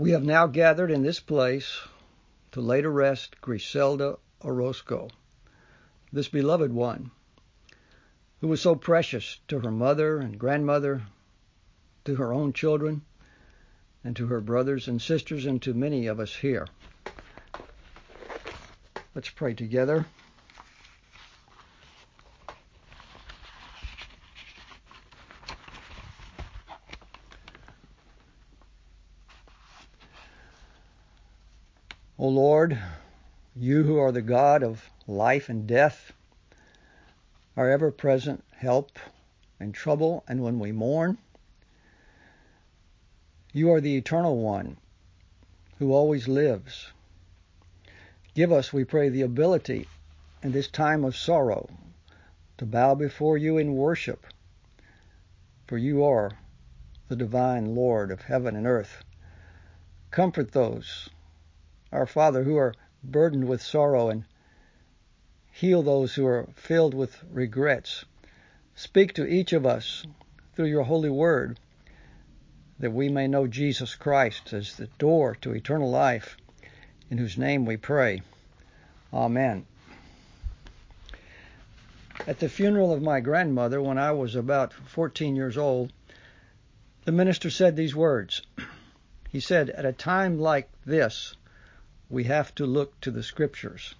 We have now gathered in this place to lay to rest Griselda Orozco, this beloved one, who was so precious to her mother and grandmother, to her own children, and to her brothers and sisters, and to many of us here. Let's pray together. O Lord, you who are the God of life and death, our ever-present help in trouble and when we mourn, you are the Eternal One who always lives. Give us, we pray, the ability in this time of sorrow to bow before you in worship, for you are the divine Lord of heaven and earth. Comfort those, our Father, who are burdened with sorrow, and heal those who are filled with regrets. Speak to each of us through your holy word, that we may know Jesus Christ as the door to eternal life, in whose name we pray. Amen. At the funeral of my grandmother, when I was about 14 years old, the minister said these words. He said, "At a time like this, we have to look to the Scriptures."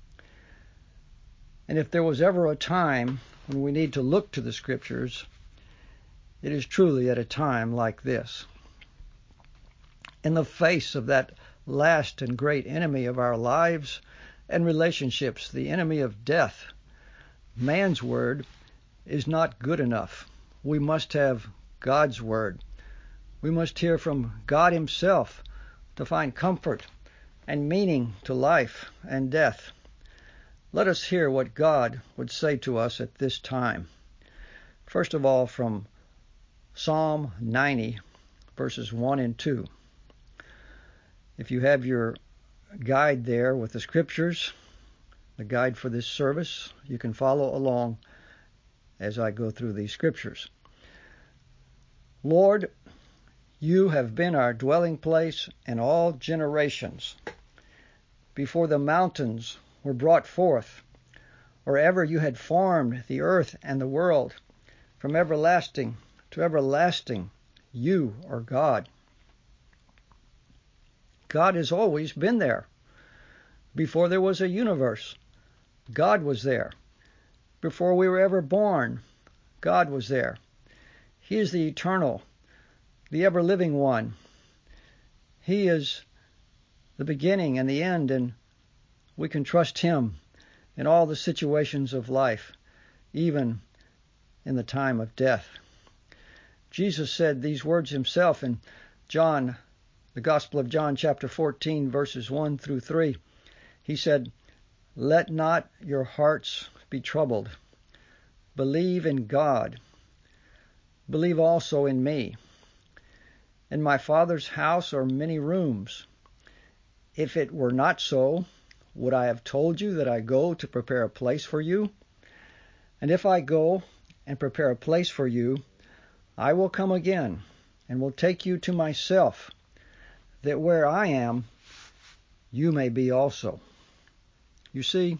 And if there was ever a time when we need to look to the Scriptures, it is truly at a time like this. In the face of that last and great enemy of our lives and relationships, the enemy of death, man's word is not good enough. We must have God's word. We must hear from God himself to find comfort and meaning to life and death. Let us hear what God would say to us at this time. First of all, from Psalm 90, verses 1 and 2. If you have your guide there with the Scriptures, the guide for this service, you can follow along as I go through these Scriptures. Lord, you have been our dwelling place in all generations. Before the mountains were brought forth, or ever you had formed the earth and the world, from everlasting to everlasting, you are God. God has always been there. Before there was a universe, God was there. Before we were ever born, God was there. He is the eternal, the ever-living one. He is the beginning and the end, and we can trust him in all the situations of life, even in the time of death. Jesus said these words himself in John, the Gospel of John, chapter 14, verses 1 through 3. He said, "Let not your hearts be troubled. Believe in God. Believe also in me. In my Father's house are many rooms. If it were not so, would I have told you that I go to prepare a place for you? And if I go and prepare a place for you, I will come again and will take you to myself, that where I am, you may be also." You see,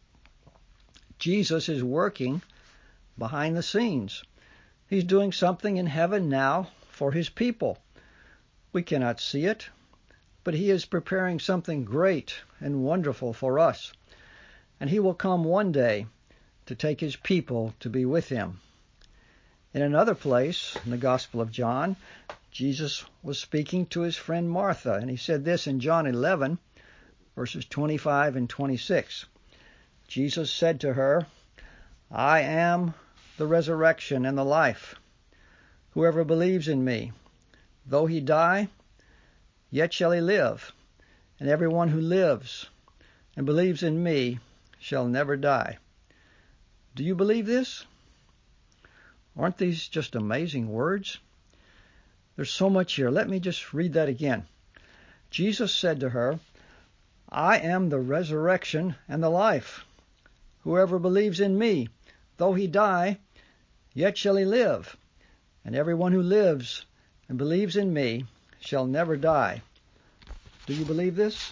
Jesus is working behind the scenes. He's doing something in heaven now for his people. We cannot see it, but he is preparing something great and wonderful for us. And he will come one day to take his people to be with him. In another place, in the Gospel of John, Jesus was speaking to his friend Martha, and he said this in John 11, verses 25 and 26. Jesus said to her, "I am the resurrection and the life. Whoever believes in me, though he die, yet shall he live. And everyone who lives and believes in me shall never die." Do you believe this? Aren't these just amazing words? There's so much here. Let me just read that again. Jesus said to her, "I am the resurrection and the life. Whoever believes in me, though he die, yet shall he live. And everyone who lives and believes in me shall never die. Do you believe this?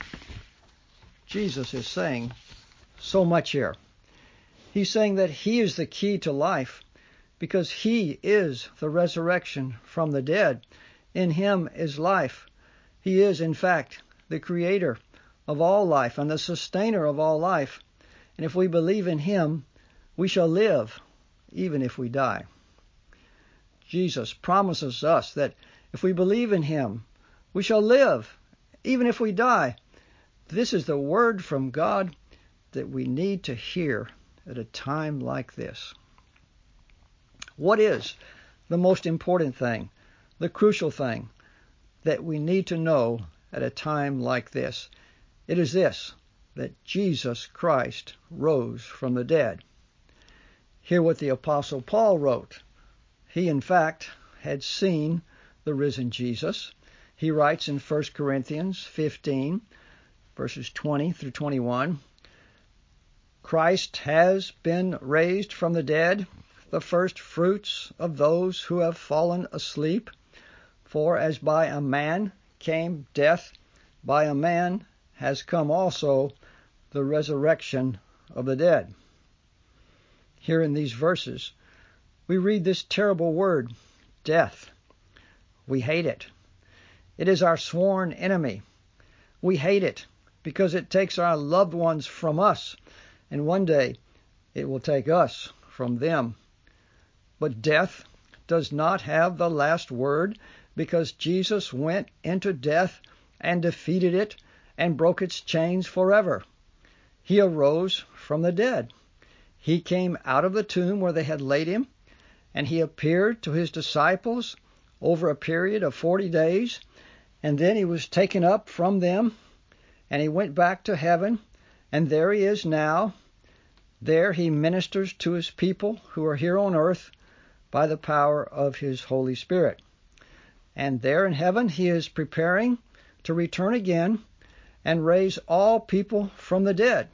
Jesus is saying so much here. He's saying that He is the key to life because He is the resurrection from the dead. In Him is life. He is, in fact, the creator of all life and the sustainer of all life. And if we believe in Him, we shall live even if we die. Jesus promises us that if we believe in Him, we shall live even if we die. This is the word from God that we need to hear at a time like this. What is the most important thing, the crucial thing that we need to know at a time like this? It is this, that Jesus Christ rose from the dead. Hear what the Apostle Paul wrote. He, in fact, had seen the risen Jesus. He writes in 1 Corinthians 15, verses 20 through 21, Christ has been raised from the dead, the first fruits of those who have fallen asleep. For as by a man came death, by a man has come also the resurrection of the dead. Here in these verses, we read this terrible word, death. We hate it. It is our sworn enemy. We hate it because it takes our loved ones from us, and one day it will take us from them. But death does not have the last word because Jesus went into death and defeated it and broke its chains forever. He arose from the dead. He came out of the tomb where they had laid Him, and He appeared to His disciples over a period of 40 days, and then He was taken up from them, and He went back to heaven, and there He is now. There He ministers to His people who are here on earth by the power of His Holy Spirit. And there in heaven He is preparing to return again and raise all people from the dead.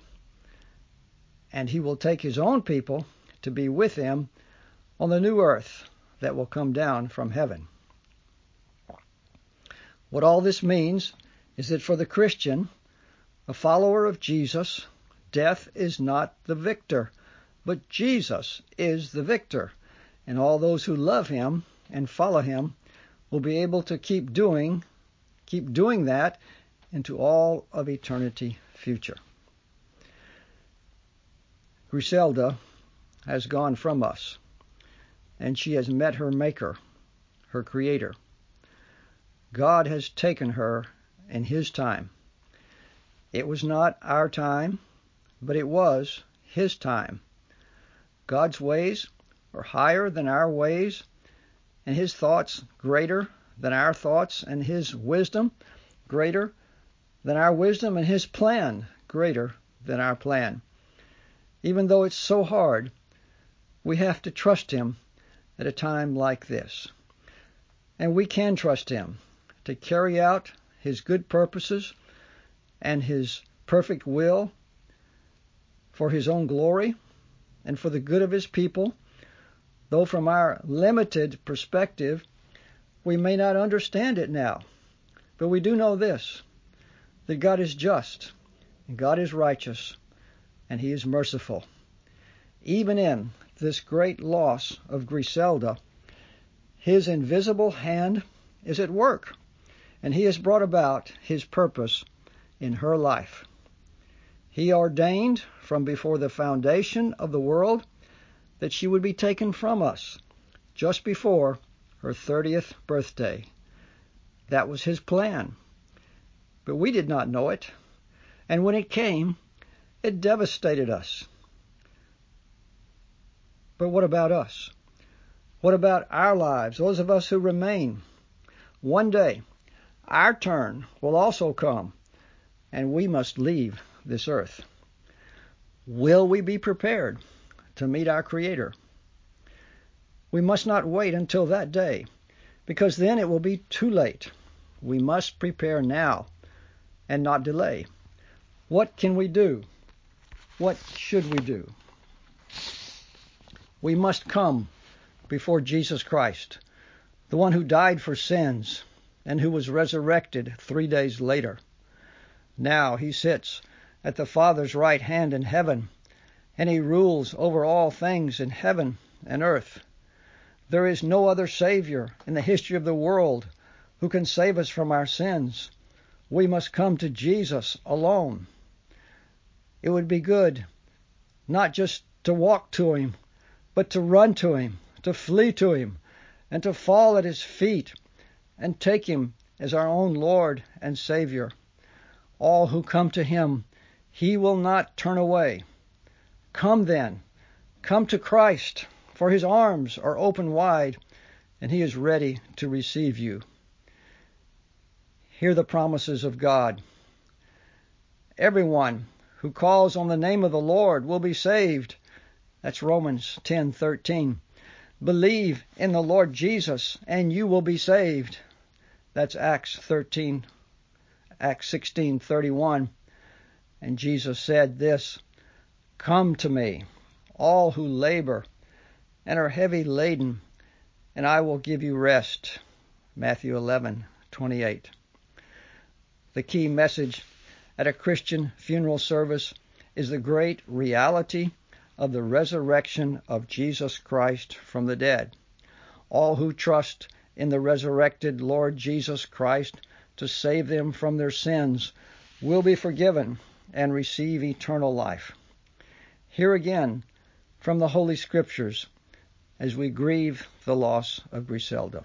And He will take His own people to be with Him on the new earth that will come down from heaven. What all this means is that for the Christian, a follower of Jesus, death is not the victor, but Jesus is the victor. And all those who love Him and follow Him will be able to keep doing that into all of eternity future. Griselda has gone from us, and she has met her Maker, her Creator. God has taken her in His time. It was not our time, but it was His time. God's ways are higher than our ways, and His thoughts greater than our thoughts, and His wisdom greater than our wisdom, and His plan greater than our plan. Even though it's so hard, we have to trust Him at a time like this. And we can trust Him to carry out His good purposes and His perfect will for His own glory and for the good of His people, though from our limited perspective, we may not understand it now. But we do know this, that God is just, and God is righteous, and He is merciful. Even in this great loss of Griselda, His invisible hand is at work, and He has brought about His purpose in her life. He ordained from before the foundation of the world that she would be taken from us just before her 30th birthday. That was His plan. But we did not know it, and when it came, it devastated us. But what about us? What about our lives, those of us who remain? One day, our turn will also come, and we must leave this earth. Will we be prepared to meet our Creator? We must not wait until that day, because then it will be too late. We must prepare now and not delay. What can we do? What should we do? We must come before Jesus Christ, the one who died for sins and who was resurrected 3 days later. Now he sits at the Father's right hand in heaven, and he rules over all things in heaven and earth. There is no other Savior in the history of the world who can save us from our sins. We must come to Jesus alone. It would be good not just to walk to him, but to run to him, to flee to him, and to fall at his feet and take him as our own Lord and Savior. All who come to him, he will not turn away. Come then, come to Christ, for his arms are open wide, and he is ready to receive you. Hear the promises of God. Everyone who calls on the name of the Lord will be saved. That's Romans 10:13. Believe in the Lord Jesus, and you will be saved. That's Acts 16:31. And Jesus said this, "Come to me, all who labor and are heavy laden, and I will give you rest." Matthew 11:28. The key message at a Christian funeral service is the great reality of the resurrection of Jesus Christ from the dead. All who trust in the resurrected Lord Jesus Christ to save them from their sins will be forgiven and receive eternal life. Hear again from the Holy Scriptures as we grieve the loss of Griselda.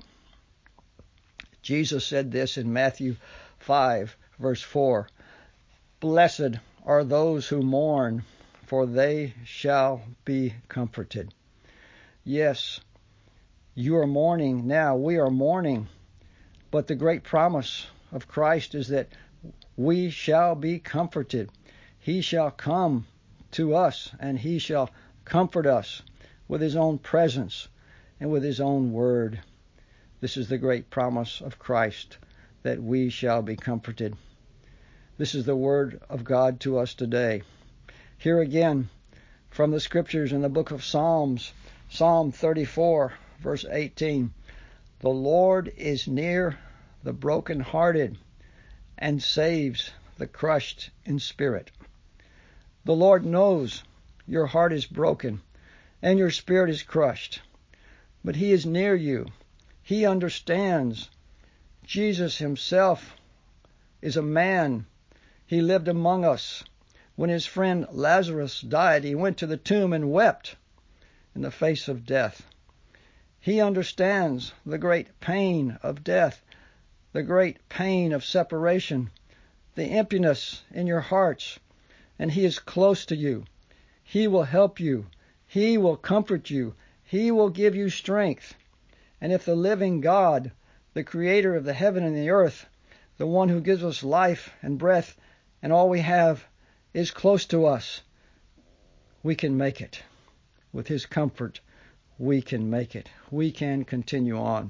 Jesus said this in Matthew 5, verse 4, "Blessed are those who mourn, for they shall be comforted." Yes, you are mourning now. We are mourning. But the great promise of Christ is that we shall be comforted. He shall come to us, and he shall comfort us with his own presence and with his own word. This is the great promise of Christ, that we shall be comforted. This is the word of God to us today. Here again from the Scriptures in the book of Psalms, Psalm 34, verse 18. "The Lord is near the brokenhearted and saves the crushed in spirit." The Lord knows your heart is broken and your spirit is crushed, but he is near you. He understands. Jesus himself is a man. He lived among us. When his friend Lazarus died, he went to the tomb and wept in the face of death. He understands the great pain of death, the great pain of separation, the emptiness in your hearts, and he is close to you. He will help you. He will comfort you. He will give you strength. And if the living God, the creator of the heaven and the earth, the one who gives us life and breath and all we have, is close to us, we can make it. With his comfort, we can make it. We can continue on.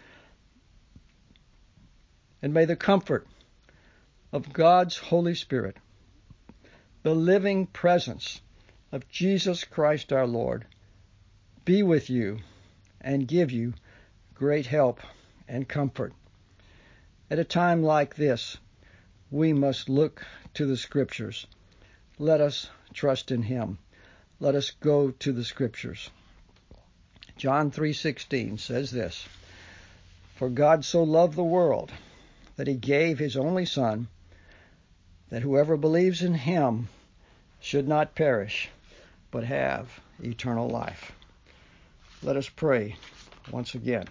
And may the comfort of God's Holy Spirit, the living presence of Jesus Christ our Lord, be with you and give you great help and comfort. At a time like this, we must look to the Scriptures. Let us trust in him. Let us go to the Scriptures. John 3:16 says this, "For God so loved the world that he gave his only Son, that whoever believes in him should not perish, but have eternal life." Let us pray once again.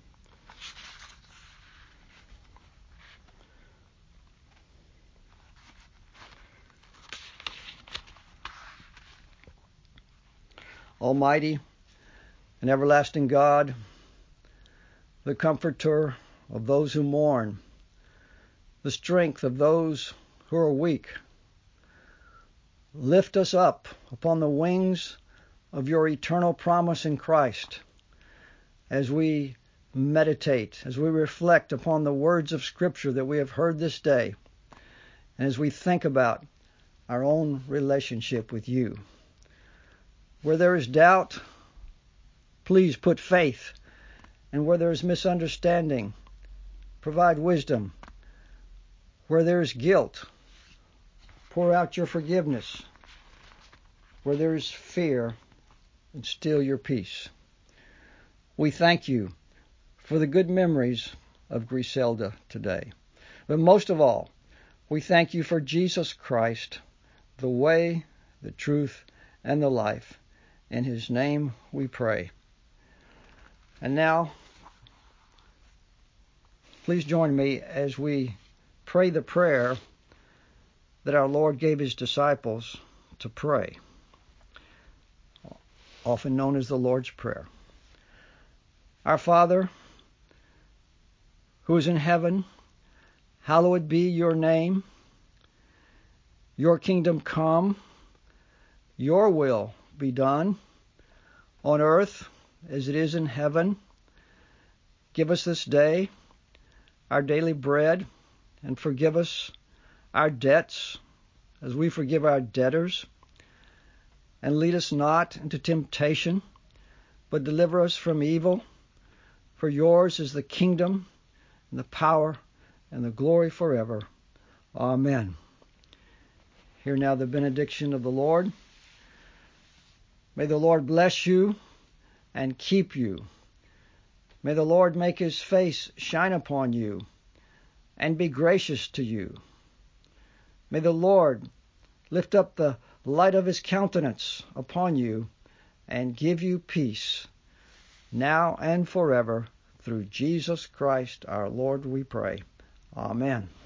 Almighty and everlasting God, the comforter of those who mourn, the strength of those who are weak, lift us up upon the wings of your eternal promise in Christ as we meditate, as we reflect upon the words of Scripture that we have heard this day, and as we think about our own relationship with you. Where there is doubt, please put faith. And where there is misunderstanding, Provide wisdom. Where there is guilt, pour out your forgiveness. Where there is fear, instill your peace. We thank you for the good memories of Griselda today. But most of all, we thank you for Jesus Christ, the way, the truth, and the life. In his name we pray. And now, please join me as we pray the prayer that our Lord gave his disciples to pray, often known as the Lord's Prayer. Our Father, who is in heaven, hallowed be your name. Your kingdom come, your will be done, on earth as it is in heaven. Give us this day our daily bread, and forgive us our debts as we forgive our debtors. And lead us not into temptation, but deliver us from evil. For yours is the kingdom, and the power, and the glory forever. Amen. Hear now the benediction of the Lord. May the Lord bless you and keep you. May the Lord make his face shine upon you and be gracious to you. May the Lord lift up the light of his countenance upon you and give you peace, now and forever. Through Jesus Christ our Lord we pray. Amen.